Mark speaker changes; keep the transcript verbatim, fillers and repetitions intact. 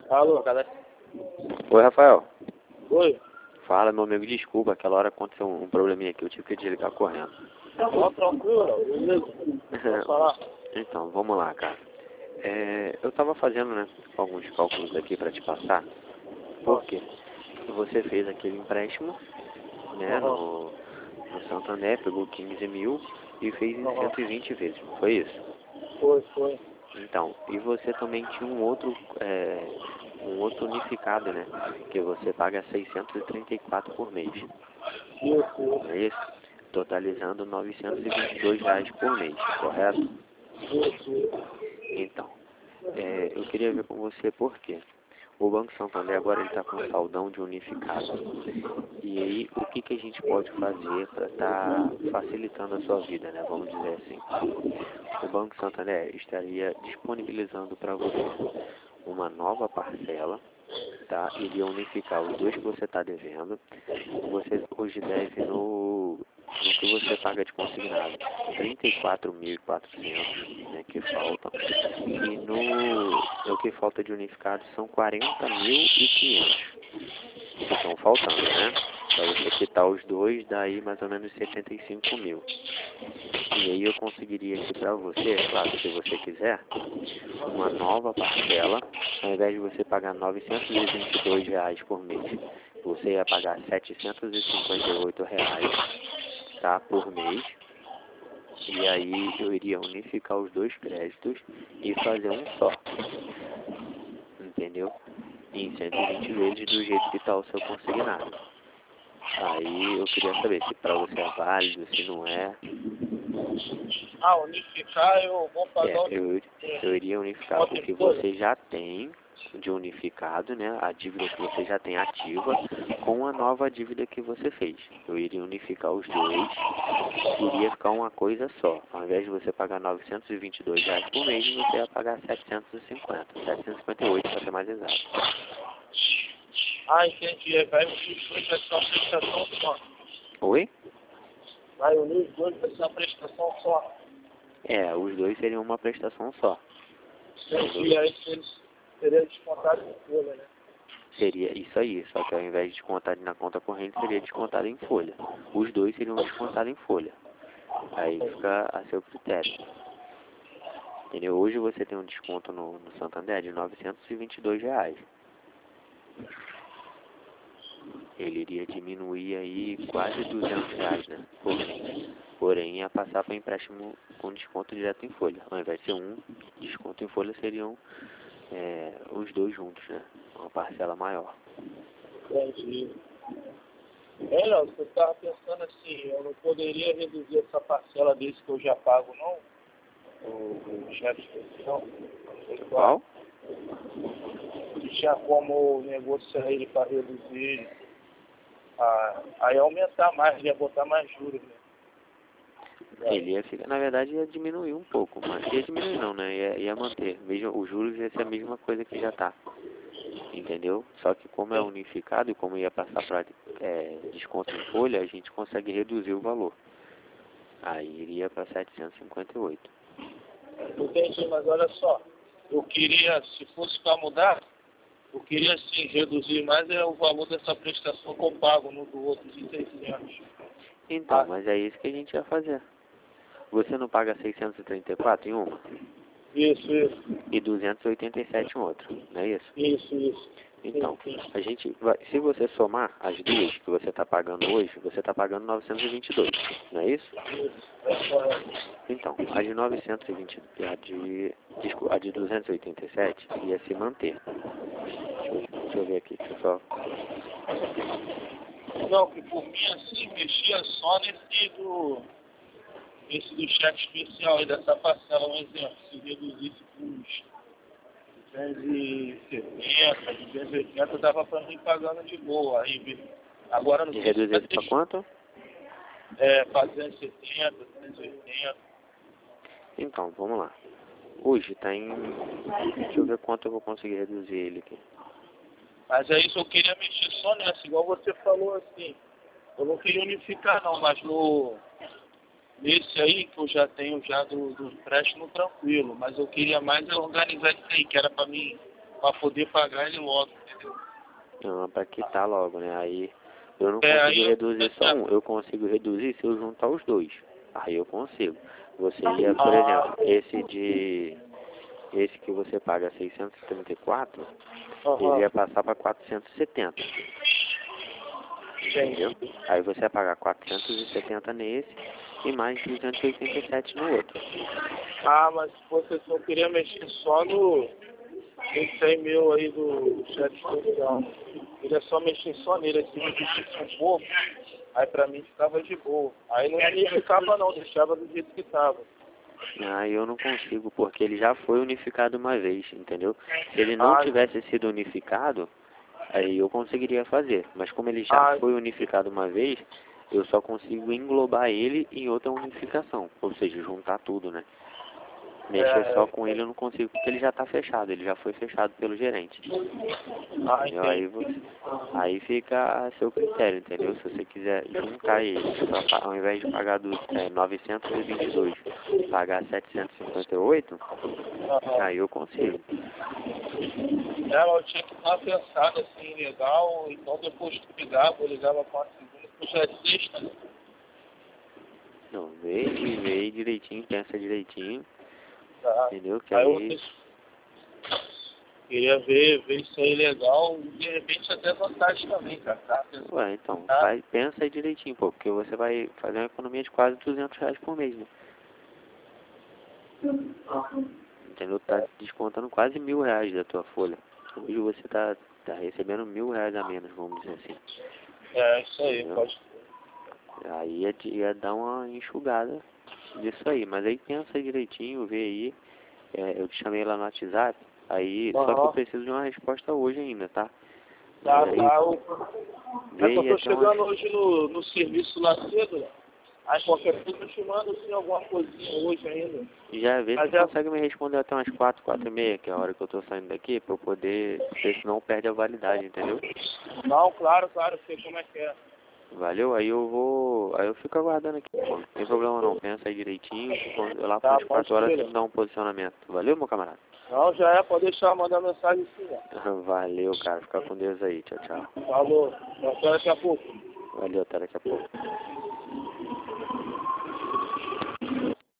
Speaker 1: Alô?
Speaker 2: Oi, Rafael.
Speaker 1: Oi?
Speaker 2: Fala, meu amigo, desculpa, aquela hora aconteceu um probleminha aqui, eu tive que desligar correndo.
Speaker 1: Ó, tranquilo, beleza? Pode falar.
Speaker 2: Então, vamos lá, cara. É, eu tava fazendo, né, alguns cálculos aqui pra te passar. Por quê? Você fez aquele empréstimo, né, no, no Santander, pegou quinze mil e fez em cento e vinte vezes, não foi isso?
Speaker 1: Foi, foi.
Speaker 2: Então, e você também tinha um outro, é, um outro unificado, né, que você paga seiscentos e trinta e quatro por mês.
Speaker 1: Isso, isso.
Speaker 2: Não é isso? Totalizando novecentos e vinte e dois reais por mês, correto?
Speaker 1: Isso, isso.
Speaker 2: Então, é, eu queria ver com você por quê. O Banco Santander agora está com saldão de unificado. E aí, o que, que a gente pode fazer para estar tá facilitando a sua vida, né? Vamos dizer assim. O Banco Santander estaria disponibilizando para você uma nova parcela, tá? Iria unificar os dois que você está devendo. Você hoje deve no, no que você paga de consignado trinta e quatro mil e quatrocentos, né, que faltam. E no o que falta de unificado são quarenta mil e quinhentos que estão faltando, né? Para você quitar os dois, daí mais ou menos setenta e cinco mil. E aí eu conseguiria aqui para você, claro, se você quiser, uma nova parcela. Ao invés de você pagar novecentos e vinte e dois reais por mês, você ia pagar setecentos e cinquenta e oito reais, tá, por mês. E aí eu iria unificar os dois créditos e fazer um só. Entendeu? Em cento e vinte vezes do jeito que está o seu consignado. Aí eu queria saber se para você é válido, se não é.
Speaker 1: Ah, unificar eu vou pagar
Speaker 2: É,
Speaker 1: o...
Speaker 2: eu, eu iria unificar o que você já tem de unificado, né? A dívida que você já tem ativa com a nova dívida que você fez. Eu iria unificar os dois, iria ficar uma coisa só. Ao invés de você pagar novecentos e vinte e dois reais por mês, você ia pagar setecentos e cinquenta, setecentos e cinquenta e oito para ser mais exato.
Speaker 1: Ah, entendi. Vai unir os dois, vai ser uma prestação só.
Speaker 2: Oi?
Speaker 1: Vai unir os dois, vai ser uma prestação só.
Speaker 2: É, os dois seriam uma prestação só.
Speaker 1: Entendi. Aí seria descontado em folha, né?
Speaker 2: Seria isso aí, só que ao invés de descontar na conta corrente, seria descontado em folha. Os dois seriam descontados em folha. Aí fica a seu critério. Entendeu? Hoje você tem um desconto no, no Santander de novecentos e vinte e dois reais. Ele iria diminuir aí quase duzentos reais, né? Por mês. Porém, ia passar para empréstimo com desconto direto em folha. Ao invés de ser um desconto em folha, seriam é, os dois juntos, né? Uma parcela maior.
Speaker 1: Entendi. É, Léo, você estava pensando assim, eu não poderia reduzir essa parcela desse que eu já pago, não? O, o chefe especial.
Speaker 2: Qual?
Speaker 1: Tinha como negociar ele para reduzir ele. Ah, aí aumentar mais, ia botar mais juros, né?
Speaker 2: Ele ia ficar, na verdade, ia diminuir um pouco, mas ia diminuir não, né? Ia, ia manter. Mesmo, os juros ia ser a mesma coisa que já tá. Entendeu? Só que como é unificado e como ia passar para é, desconto em folha, a gente consegue reduzir o valor. Aí iria para setecentos e cinquenta e oito.
Speaker 1: Entendi, mas olha só, eu queria, se fosse para mudar, eu queria sim reduzir mais é o valor dessa prestação que eu pago no do outro de seiscentos.
Speaker 2: Então,
Speaker 1: Ah.
Speaker 2: mas é isso que a gente ia fazer. Você não paga seiscentos e trinta e quatro em uma?
Speaker 1: Isso, isso.
Speaker 2: E duzentos e oitenta e sete em outra, não é isso?
Speaker 1: Isso, isso.
Speaker 2: Então,
Speaker 1: Sim, sim.
Speaker 2: a gente vai, se você somar as duas que você está pagando hoje, você está pagando novecentos e vinte e dois, não é isso?
Speaker 1: Isso, é correto.
Speaker 2: Então, a de novecentos e vinte, a de, desculpa, a de duzentos e oitenta e sete ia se manter. Deixa eu, deixa eu ver aqui, deixa eu só...
Speaker 1: Não, que por mim assim, mexia só nesse do, esse do chefe especial aí, dessa parcela, um exemplo, se reduzisse para uns duzentos e setenta, duzentos e oitenta, dava para mim pagando de boa. Aí, agora não
Speaker 2: E
Speaker 1: sei se vai
Speaker 2: reduzir para quanto?
Speaker 1: É, para duzentos e setenta, duzentos e oitenta.
Speaker 2: Então, vamos lá. Hoje está em... Deixa eu ver quanto eu vou conseguir reduzir ele aqui.
Speaker 1: Mas é isso, eu queria mexer só nessa, igual você falou assim. Eu não queria unificar não, mas no nesse aí que eu já tenho já do, do empréstimo tranquilo, mas eu queria mais é organizar isso aí, que era para mim pra poder pagar ele logo, entendeu?
Speaker 2: Não, pra quitar logo, né? Aí eu não
Speaker 1: É,
Speaker 2: consigo
Speaker 1: aí eu-
Speaker 2: reduzir só um, eu consigo reduzir se eu juntar os dois. Aí eu consigo. Você ia, por
Speaker 1: Ah,
Speaker 2: exemplo, esse de... Esse que você paga seiscentos e trinta e quatro, ele
Speaker 1: aham,
Speaker 2: ia passar para quatrocentos e setenta. Entendeu?
Speaker 1: entendi.
Speaker 2: Aí você vai pagar quatrocentos e setenta nesse e mais duzentos e oitenta e sete no outro.
Speaker 1: Ah, mas você só queria mexer só no, no cem mil aí do chat especial. Queria só mexer só nele, assim, mexer um pouco. Aí pra mim ficava de boa. Aí não unificava não, deixava do jeito que tava.
Speaker 2: Ah, eu não consigo, porque ele já foi unificado uma vez, entendeu? Se ele não
Speaker 1: Ah,
Speaker 2: tivesse sido unificado, aí eu conseguiria fazer. Mas como ele já
Speaker 1: ah,
Speaker 2: foi unificado uma vez, eu só consigo englobar ele em outra unificação. Ou seja, juntar tudo, né? Mexer
Speaker 1: é,
Speaker 2: só com ele eu não consigo, porque ele já está fechado, ele já foi fechado pelo gerente.
Speaker 1: ah,
Speaker 2: Entendeu? Aí,
Speaker 1: entendi.
Speaker 2: você, aí fica a seu critério, entendeu? Se você quiser juntar eles, pra, pa- ao invés de pagar do, é, novecentos e vinte e dois, pagar setecentos e cinquenta e oito,
Speaker 1: Aham.
Speaker 2: aí eu consigo.
Speaker 1: É, mas eu tinha que estar pensado assim, legal, então depois que ligava, eu ligava para a segunda, puxa é sexta, né?
Speaker 2: Não, vê, vê direitinho, pensa direitinho,
Speaker 1: Tá.
Speaker 2: entendeu? Que
Speaker 1: Aí eu
Speaker 2: aí,
Speaker 1: queria ver, ver isso aí legal e de repente até vantagem também, cara, tá? Pensando,
Speaker 2: ué, então,
Speaker 1: tá?
Speaker 2: vai, pensa aí direitinho, pô, porque você vai fazer uma economia de quase duzentos reais por mês, né? Entendeu? Tá descontando quase mil reais da tua folha. Hoje você tá, tá recebendo mil reais a menos, vamos dizer assim.
Speaker 1: É, isso aí,
Speaker 2: Entendeu?
Speaker 1: pode.
Speaker 2: Aí ia, te- ia dar uma enxugada nisso aí. Mas aí pensa aí direitinho, vê aí. É, eu te chamei lá no WhatsApp. Aí, só que eu
Speaker 1: Aham.
Speaker 2: preciso de uma resposta hoje ainda, tá? Mas
Speaker 1: Tá,
Speaker 2: aí,
Speaker 1: tá. Eu...
Speaker 2: vê
Speaker 1: É que eu
Speaker 2: aí
Speaker 1: tô
Speaker 2: até umas...
Speaker 1: chegando hoje no, no serviço lá cedo, né? Aí qualquer coisa eu te mando assim alguma coisinha hoje ainda.
Speaker 2: Já vê
Speaker 1: Mas
Speaker 2: se
Speaker 1: é.
Speaker 2: consegue me responder até umas quatro, quatro e meia, que é a hora que eu tô saindo daqui, pra eu poder... Porque senão perde a validade, entendeu?
Speaker 1: Não, claro, claro, eu sei como é que é.
Speaker 2: Valeu? Aí eu vou... Aí eu fico aguardando aqui, pô. Não tem problema não. Pensa aí direitinho. Quando- Lá para
Speaker 1: Tá,
Speaker 2: umas
Speaker 1: pode
Speaker 2: quatro horas você
Speaker 1: crer.
Speaker 2: me dá um posicionamento. Valeu, meu camarada?
Speaker 1: Não, já é, pode deixar, mandar mensagem sim, né?
Speaker 2: Valeu, cara. Fica com Deus aí. Tchau, tchau.
Speaker 1: Falou. Até daqui a pouco.
Speaker 2: Valeu, até daqui a pouco.